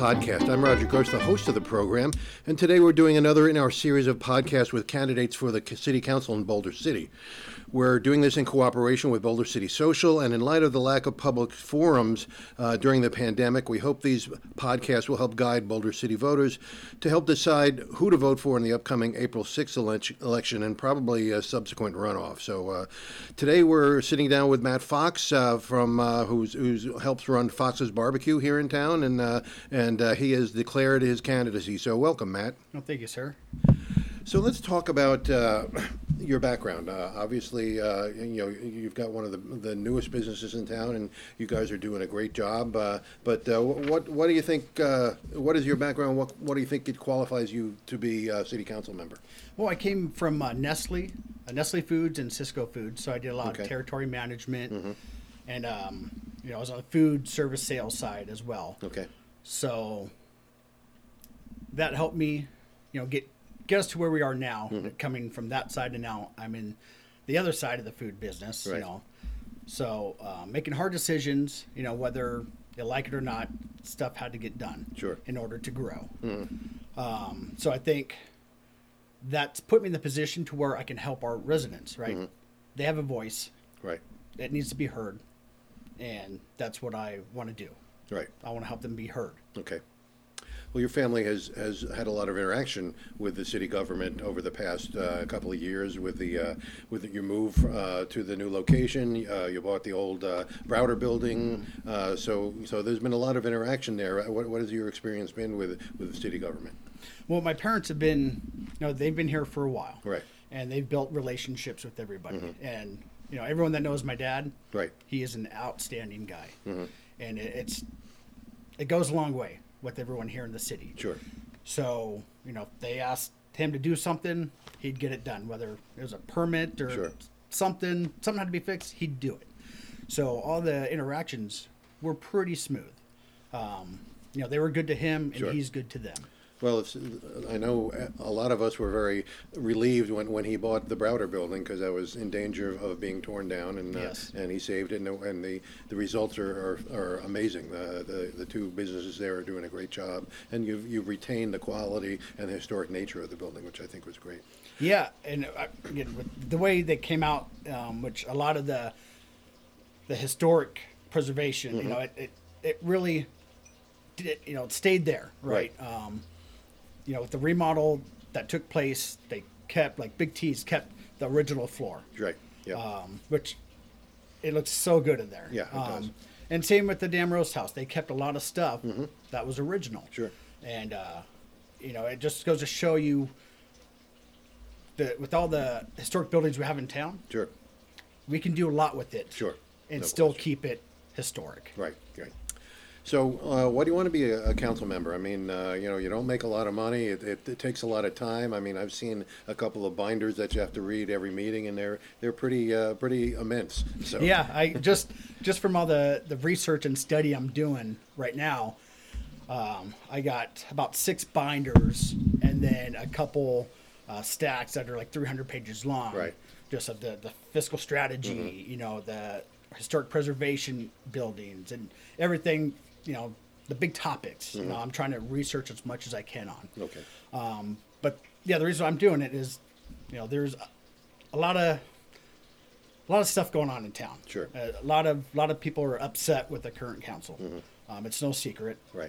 Podcast. I'm Roger Gross, the host of the program, and today we're doing another in our series of podcasts with candidates for the City Council in Boulder City. We're doing this in cooperation with Boulder City Social, and in light of the lack of public forums during the pandemic, we hope these podcasts will help guide Boulder City voters to help decide who to vote for in the upcoming April 6th election and probably a subsequent runoff. So today we're sitting down with Matt Fox from who helps run Fox's Barbecue here in town, and he has declared his candidacy. So welcome, Matt. Well, thank you, sir. So let's talk about your background. Obviously, you've got one of the newest businesses in town, and you guys are doing a great job. But what do you think? What is your background? What do you think it qualifies you to be a city council member? Well, I came from Nestle Foods and Cisco Foods, so I did a lot of territory management, and I was on the food service sales side as well. Okay. So that helped me, get us to where we are now, coming from that side, and now I'm in the other side of the food business, right. So making hard decisions, whether you like it or not, stuff had to get done in order to grow. So I think that's put me in the position to where I can help our residents, right? They have a voice. Right. It needs to be heard, and that's what I want to do. Right. I want to help them be heard. Okay. Well, your family has had a lot of interaction with the city government over the past couple of years with your move to the new location. You bought the old Browder building, so there's been a lot of interaction there. What has your experience been with the city government? Well, my parents have been, they've been here for a while, right? And they've built relationships with everybody, and everyone that knows my dad, right? He is an outstanding guy, and it goes a long way with everyone here in the city. Sure. So, if they asked him to do something, he'd get it done. Whether it was a permit or something had to be fixed, he'd do it. So all the interactions were pretty smooth. They were good to him, and he's good to them. Well, I know a lot of us were very relieved when he bought the Browder building, because I was in danger of being torn down, and he saved it, and the results are amazing. The two businesses there are doing a great job, and you've retained the quality and the historic nature of the building, which I think was great. Yeah, and again, with the way they came out, which a lot of the historic preservation, it really did, it stayed there, right? With the remodel that took place, they kept, like Big T's kept the original floor. Right, yeah. Which it looks so good in there. Yeah, it does. And same with the Damn Roast House. They kept a lot of stuff that was original. Sure. And, it just goes to show you that with all the historic buildings we have in town, we can do a lot with it. And still keep it historic. Right. So why do you want to be a council member? I mean, you don't make a lot of money. It takes a lot of time. I mean, I've seen a couple of binders that you have to read every meeting, and they're pretty immense. So yeah, I just from all the research and study I'm doing right now, I got about 6 binders and then a couple stacks that are like 300 pages long. Right. Just of the fiscal strategy, the historic preservation buildings and everything. The big topics. I'm trying to research as much as I can on. Okay. But yeah, the reason I'm doing it is, there's a lot of stuff going on in town. Sure. A lot of people are upset with the current council. It's no secret. Right.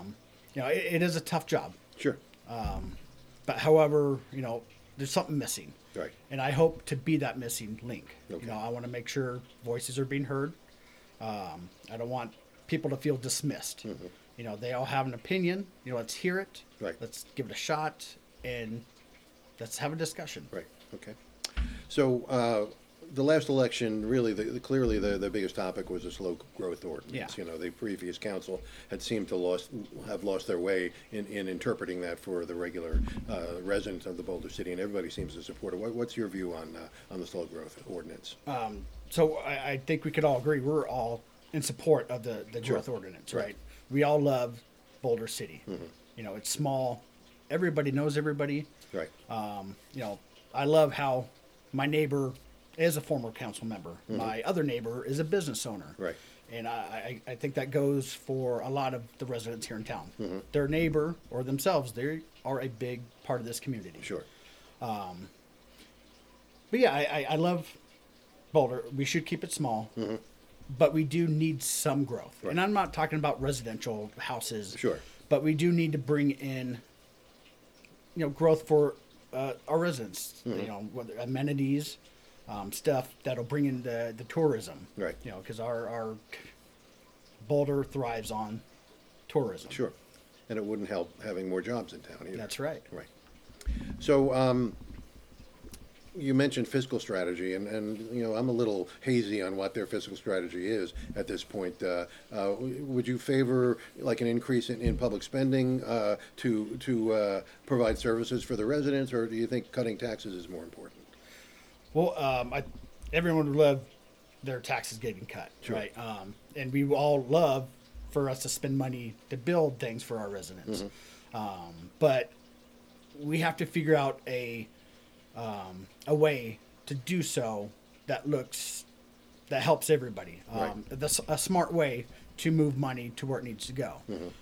It is a tough job. Sure. But however, there's something missing. Right. And I hope to be that missing link. Okay. I want to make sure voices are being heard. I don't want people to feel dismissed. They all have an opinion. Let's hear it. Right. Let's give it a shot, and let's have a discussion. Right. Okay. So the last election, really, clearly the biggest topic was the slow growth ordinance. Yeah. The previous council had seemed to have lost their way in interpreting that for the regular residents of the Boulder City, and everybody seems to support it. What's your view on the slow growth ordinance? So I think we could all agree we're all in support of the growth ordinance, right? We all love Boulder City. It's small. Everybody knows everybody. Right. I love how my neighbor is a former council member. My other neighbor is a business owner. Right. And I think that goes for a lot of the residents here in town. Mm-hmm. Their neighbor or themselves, they are a big part of this community. Sure. But yeah, I love Boulder. We should keep it small, but we do need some growth. Right. And I'm not talking about residential houses. Sure. But we do need to bring in, growth for our residents. Whether amenities, stuff that'll bring in the tourism. Right. Because our Boulder thrives on tourism. Sure. And it wouldn't help having more jobs in town either. That's right. Right. So, you mentioned fiscal strategy, and I'm a little hazy on what their fiscal strategy is at this point. Would you favor like an increase in public spending to provide services for the residents, or do you think cutting taxes is more important? Well, everyone would love their taxes getting cut, Sure. right? And we all love for us to spend money to build things for our residents. But we have to figure out a way to do so that helps everybody. Right. A smart way to move money to where it needs to go.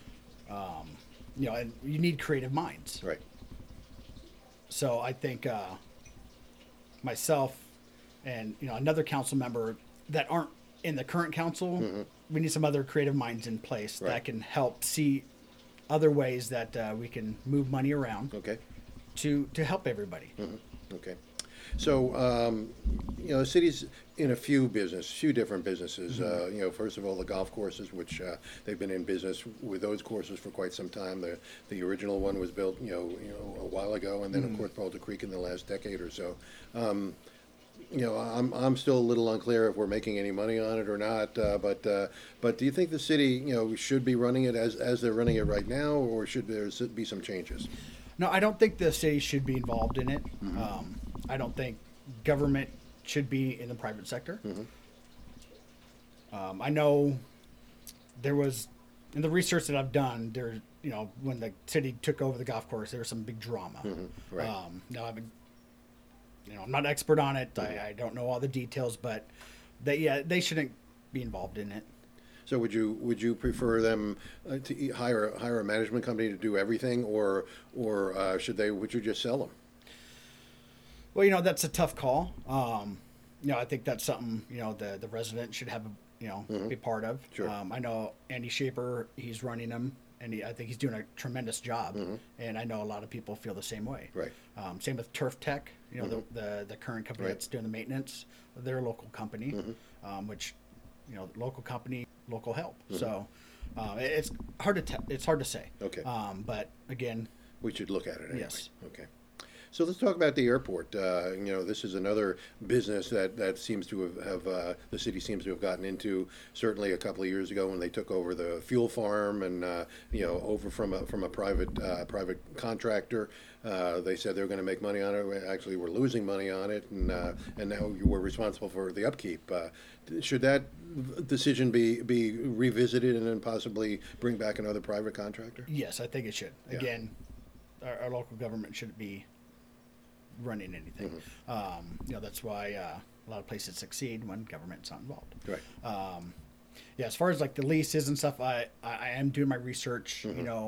And you need creative minds. Right. So I think myself and another council member that aren't in the current council, we need some other creative minds in place Right. that can help see other ways that we can move money around. Okay. To help everybody. Okay. So, the city's in a few different businesses. First of all, the golf courses, which they've been in business with those courses for quite some time. The original one was built, a while ago, and then of course Boulder Creek in the last decade or so. I'm still a little unclear if we're making any money on it or not. But do you think the city, should be running it as they're running it right now, or should there be some changes? No, I don't think the city should be involved in it. I don't think government should be in the private sector. I know there was, in the research that I've done, when the city took over the golf course, there was some big drama. Right. Now I'm not an expert on it. I don't know all the details, but they shouldn't be involved in it. So would you prefer them to hire a management company to do everything, or would you just sell them? Well, that's a tough call. I think that's something the resident should have be part of. Sure. I know Andy Shaper, he's running them, and I think he's doing a tremendous job. And I know a lot of people feel the same way. Right. Same with Turf Tech. The current company Right. that's doing the maintenance. They're a local company, which local company, local help. So it's hard to say. Okay. But again, We should look at it anyway. Yes. Okay. So let's talk about the airport. This is another business that seems to have the city seems to have gotten into. Certainly a couple of years ago when they took over the fuel farm and over from a private contractor. They said they were going to make money on it. Actually, we're losing money on it, and now you were responsible for the upkeep. Should that decision be revisited and then possibly bring back another private contractor? yes, I think it should. Yeah. Again, our local government shouldn't be running anything. That's why a lot of places succeed when government's not involved. Right. As far as like the leases and stuff, I am doing my research.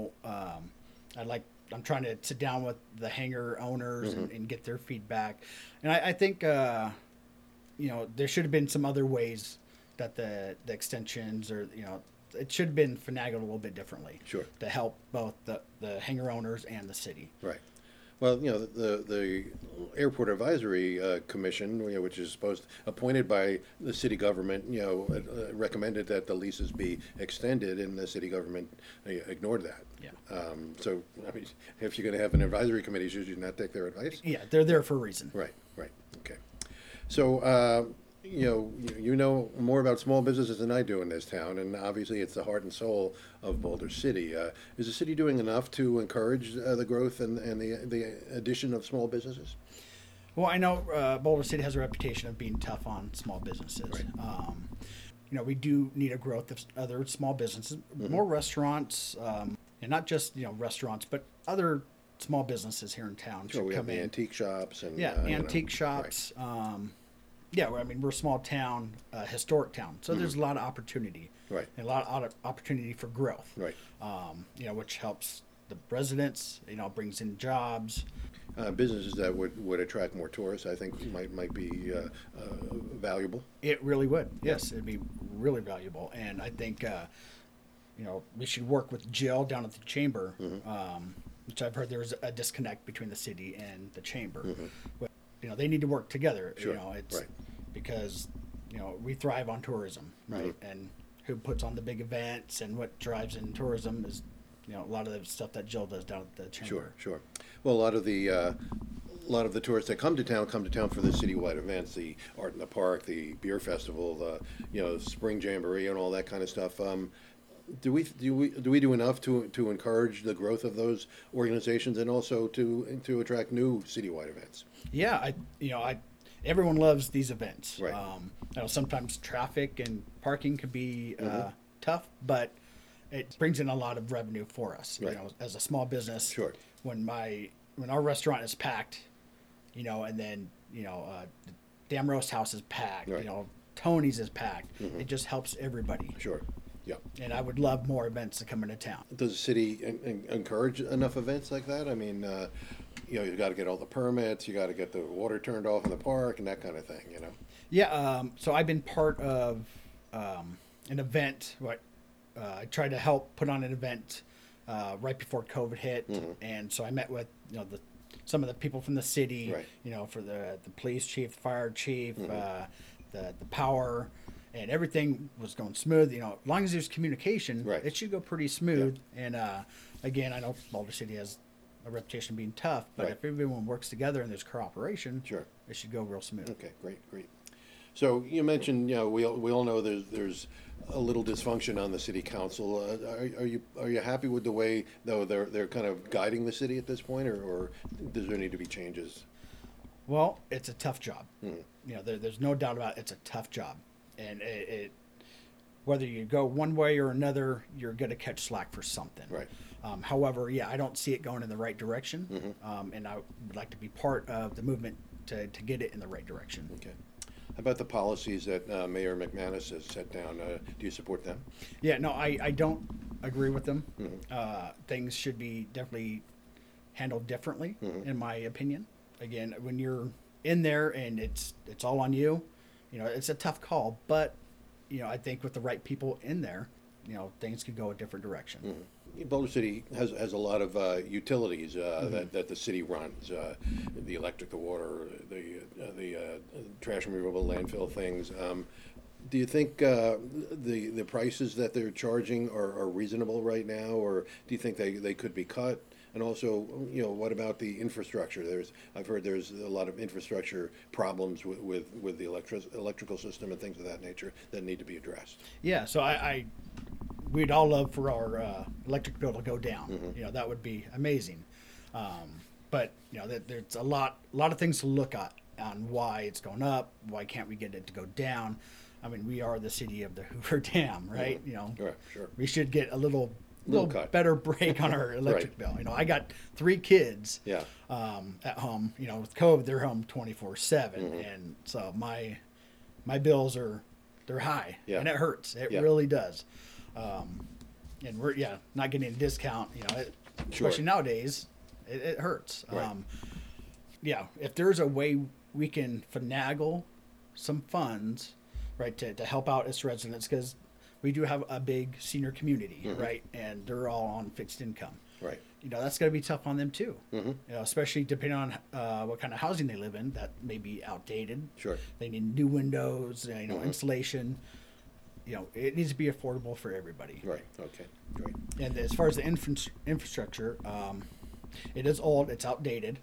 I'm trying to sit down with the hangar owners and get their feedback. And I think there should have been some other ways that the extensions or it should have been finagled a little bit differently. Sure. To help both the hangar owners and the city. Right. Well, the Airport Advisory Commission, which is appointed by the city government, recommended that the leases be extended, and the city government ignored that. Yeah. So, if you're going to have an advisory committee, should you not take their advice? Yeah, they're there for a reason. Right. Okay. So, you know more about small businesses than I do in this town, and obviously it's the heart and soul of Boulder City. Is the city doing enough to encourage the growth and the addition of small businesses? Well, I know Boulder City has a reputation of being tough on small businesses. Right. We do need a growth of other small businesses, more restaurants, and not just restaurants, but other small businesses here in town Sure, should we have come the in. antique shops and Antique shops. Yeah, well, I mean, we're a small town, historic town, so there's a lot of opportunity, Right. and a lot of opportunity for growth, Right. Which helps the residents, brings in jobs. Businesses that would attract more tourists, I think, might be valuable. It really would. Yes, it'd be really valuable, and I think we should work with Jill down at the chamber, which I've heard there's a disconnect between the city and the chamber. But, they need to work together. Sure. It's Right. because we thrive on tourism, right? And who puts on the big events and what drives in tourism is a lot of the stuff that Jill does down at the chamber. Sure, sure. Well, a lot of the tourists that come to town for the citywide events, the Art in the Park, the beer festival, the spring jamboree, and all that kind of stuff. Do we do enough to encourage the growth of those organizations and also to attract new citywide events? Yeah, everyone loves these events. Right. Sometimes traffic and parking can be tough, but it brings in a lot of revenue for us. Right. As a small business. Sure. When our restaurant is packed, and then Damn Roast House is packed. Right. Tony's is packed. It just helps everybody. Sure. Yeah. And I would love more events to come into town. Does the city encourage enough events like that? I mean, you got to get all the permits, you got to get the water turned off in the park, and that kind of thing. Yeah. So I've been part of an event. I tried to help put on an event right before COVID hit, and so I met with some of the people from the city. Right. For the police chief, the fire chief, the power. And everything was going smooth. As long as there's communication, Right. it should go pretty smooth. Yeah. And again, I know Boulder City has a reputation of being tough, but Right. if everyone works together and there's cooperation, Sure. it should go real smooth. Okay, great. So you mentioned, we all know there's a little dysfunction on the city council. Are you happy with the way though they're kind of guiding the city at this point, or does there need to be changes? Well, it's a tough job. There's no doubt about it, it's a tough job. And it whether you go one way or another, you're going to catch slack for something. Right. However, I don't see it going in the right direction. And I would like to be part of the movement to get it in the right direction. Okay. How about the policies that Mayor McManus has set down? Do you support them? Yeah, no, I don't agree with them. Things should be definitely handled differently, in my opinion. Again, when you're in there and it's all on you, it's a tough call, but I think with the right people in there, things could go a different direction. Boulder City has a lot of utilities that the city runs, the electric, the water, the trash removal, landfill things. Do you think the prices that they're charging are reasonable right now, or do you think they could be cut? And also, what about the infrastructure? I've heard there's a lot of infrastructure problems with the electrical system and things of that nature that need to be addressed. Yeah, so we'd all love for our electric bill to go down. That would be amazing. But there's a lot of things to look at on why it's going up. Why can't we get it to go down? I mean, we are the city of the Hoover Dam, right? Right, sure. We should get a little cut. better break on our electric Right. bill. I got 3 kids Yeah. at home. With COVID, they're home 24/7, and so my bills they're high, Yeah. and it hurts. It Yeah. really does. And we're not getting a discount. Especially nowadays, it hurts. Right. If there's a way we can finagle some funds, right, to help out its residents, because we do have a big senior community, right, and they're all on fixed income. Right. That's going to be tough on them too. Especially depending on what kind of housing they live in. That may be outdated. Sure. They need new windows, insulation. It needs to be affordable for everybody. Right. Okay. Great. And as far as the infrastructure, it is old. It's outdated.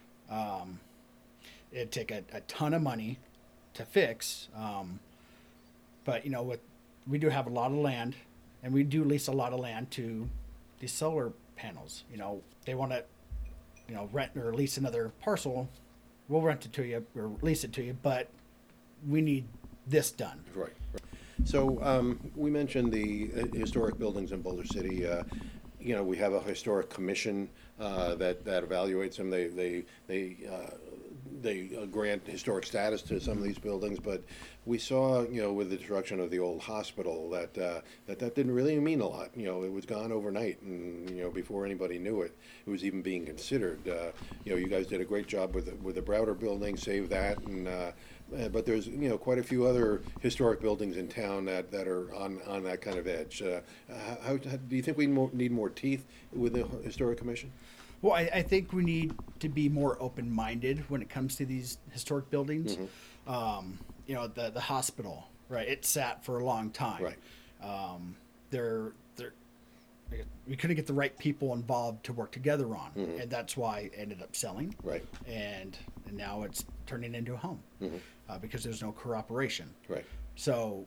It'd take a ton of money to fix. But we do have a lot of land, and we do lease a lot of land to these solar panels. They want to, rent or lease another parcel. We'll rent it to you or lease it to you, but we need this done. Right. So we mentioned the historic buildings in Boulder City. We have a historic commission that evaluates them. They they grant historic status to some of these buildings, but we saw, with the destruction of the old hospital, that didn't really mean a lot. It was gone overnight, and before anybody knew it, it was even being considered. You guys did a great job with the Browder building, save that, and but there's quite a few other historic buildings in town that are on that kind of edge. How do you think we need more teeth with the historic commission? Well, I think we need to be more open-minded when it comes to these historic buildings. The hospital, right? It sat for a long time. Right. We couldn't get the right people involved to work together on, and that's why it ended up selling. Right. And now it's turning into a home because there's no cooperation. Right. So,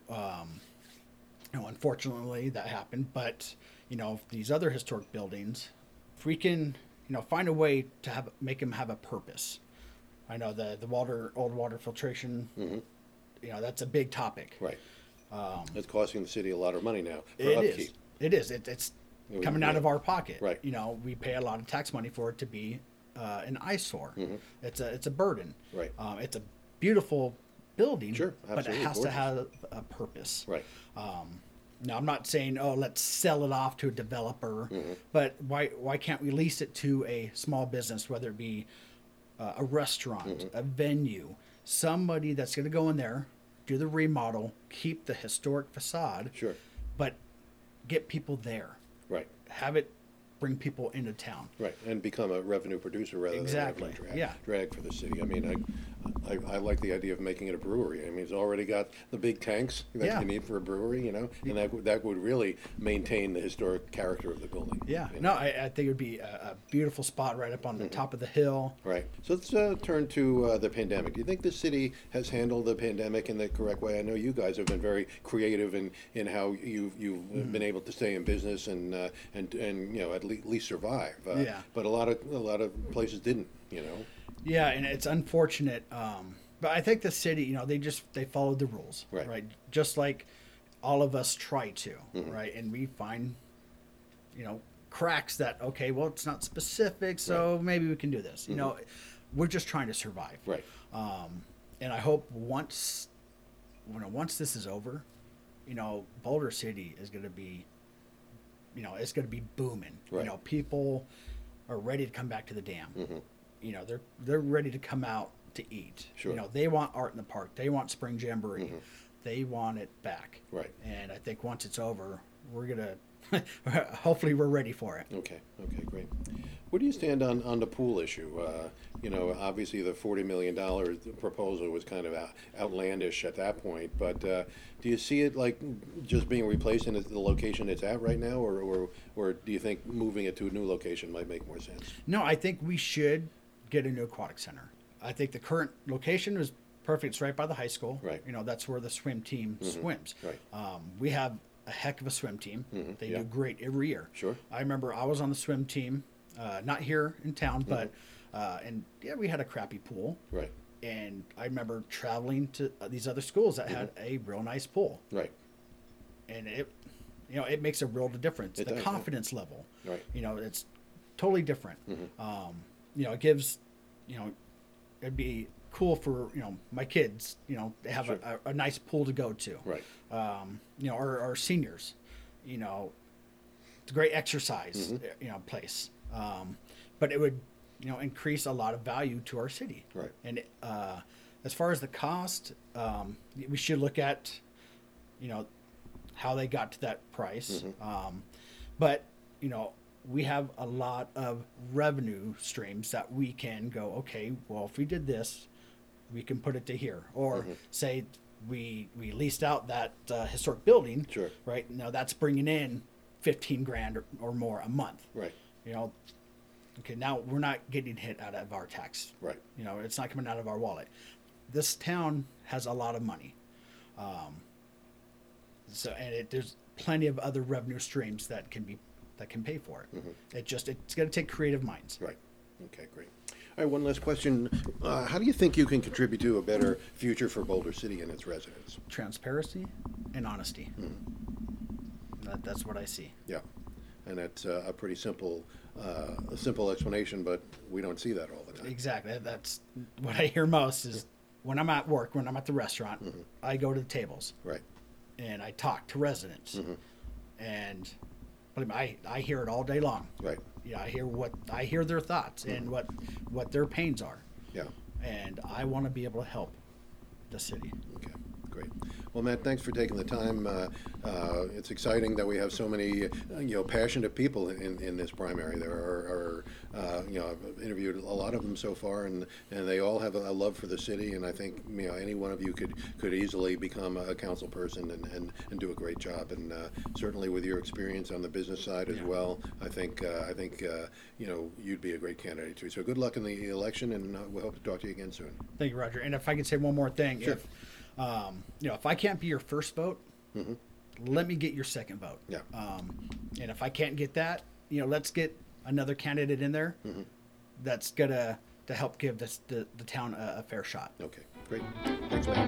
unfortunately, that happened. But these other historic buildings, if we can, find a way to make them have a purpose. I know the old water filtration. That's a big topic. Right. It's costing the city a lot of money now for it upkeep. Is. It is. It's coming out of our pocket. Right. We pay a lot of tax money for it to be an eyesore. It's a burden. Right. It's a beautiful building. Sure. But it has gorgeous. to have a purpose. Right. Now, I'm not saying, let's sell it off to a developer, but why can't we lease it to a small business, whether it be a restaurant, a venue, somebody that's going to go in there, do the remodel, keep the historic facade, Sure. but get people there. Right. Have it bring people into town. Right, and become a revenue producer rather Exactly. than a Yeah. drag for the city. I mean, I like the idea of making it a brewery. I mean, it's already got the big tanks that Yeah. you need for a brewery, and that would really maintain the historic character of the building. Yeah. you know? No, I think it would be a beautiful spot right up on the top of the hill. Right. So let's turn to the pandemic. Do you think the city has handled the pandemic in the correct way? I know you guys have been very creative in how you've been able to stay in business and at least survive. Yeah. But a lot of places didn't. Yeah, and it's unfortunate. But I think the city, they followed the rules, Right. Just like all of us try to, right? And we find, cracks that, okay, well, it's not specific, so maybe we can do this. We're just trying to survive. Right. And I hope once this is over, Boulder City is going to be, it's going to be booming. Right. People are ready to come back to the dam. They're ready to come out to eat. Sure. They want art in the park. They want spring jamboree. They want it back. Right. And I think once it's over, we're gonna hopefully we're ready for it. Okay, great. Where do you stand on the pool issue? Obviously the $40 million proposal was kind of outlandish at that point, but do you see it like just being replaced in the location it's at right now, or do you think moving it to a new location might make more sense? No, I think we should get a new aquatic center. I think the current location is perfect. It's right by the high school. Right. That's where the swim team swims. Right. We have a heck of a swim team. They Yeah. do great every year. Sure. I remember I was on the swim team, not here in town, but we had a crappy pool. Right. And I remember traveling to these other schools that had a real nice pool. Right. And it makes a real difference. It the does, confidence level. Right. It's totally different. It gives, it'd be cool for, my kids, they have Sure. a nice pool to go to. Right. Our seniors, it's a great exercise, place. But it would, increase a lot of value to our city. Right. And as far as the cost, we should look at, how they got to that price. But, we have a lot of revenue streams that we can go, okay, well, if we did this, we can put it to here. Or say we leased out that historic building. Sure. Right. Now that's bringing in $15,000 or more a month. Right. Okay, now we're not getting hit out of our tax. Right. It's not coming out of our wallet. This town has a lot of money. There's plenty of other revenue streams that can pay for it. It's going to take creative minds. Right. Okay, great. All right, one last question. How do you think you can contribute to a better future for Boulder City and its residents? Transparency and honesty. That's what I see. Yeah. And that's a pretty simple explanation, but we don't see that all the time. Exactly. That's what I hear most is when I'm at work, when I'm at the restaurant, I go to the tables. Right. And I talk to residents. And I hear it all day long. Right. Yeah, I hear their thoughts and what their pains are. Yeah. And I want to be able to help the city. Okay, great. Well, Matt, thanks for taking the time. It's exciting that we have so many, passionate people in this primary. There are I've interviewed a lot of them so far, and they all have a love for the city. And I think, any one of you could easily become a council person and do a great job. And certainly with your experience on the business side as well, I think you'd be a great candidate too. So good luck in the election, and we'll hope to talk to you again soon. Thank you, Roger. And if I could say one more thing, sure. If I can't be your first vote, let me get your second vote. Yeah. And if I can't get that, let's get another candidate in there that's gonna to help give the town a fair shot. Okay, great. Thanks, Matt.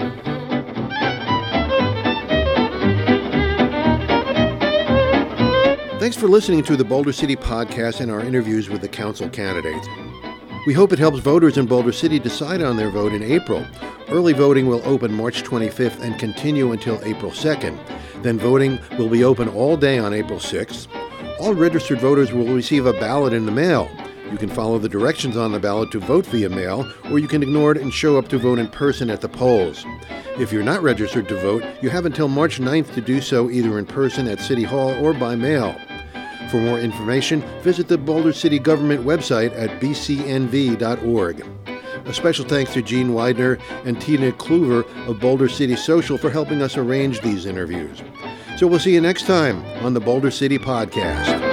Thanks for listening to the Boulder City Podcast and our interviews with the council candidates. We hope it helps voters in Boulder City decide on their vote in April. Early voting will open March 25th and continue until April 2nd. Then voting will be open all day on April 6th. All registered voters will receive a ballot in the mail. You can follow the directions on the ballot to vote via mail, or you can ignore it and show up to vote in person at the polls. If you're not registered to vote, you have until March 9th to do so either in person at City Hall or by mail. For more information, visit the Boulder City Government website at bcnv.org. A special thanks to Gene Widener and Tina Kluver of Boulder City Social for helping us arrange these interviews. So we'll see you next time on the Boulder City Podcast.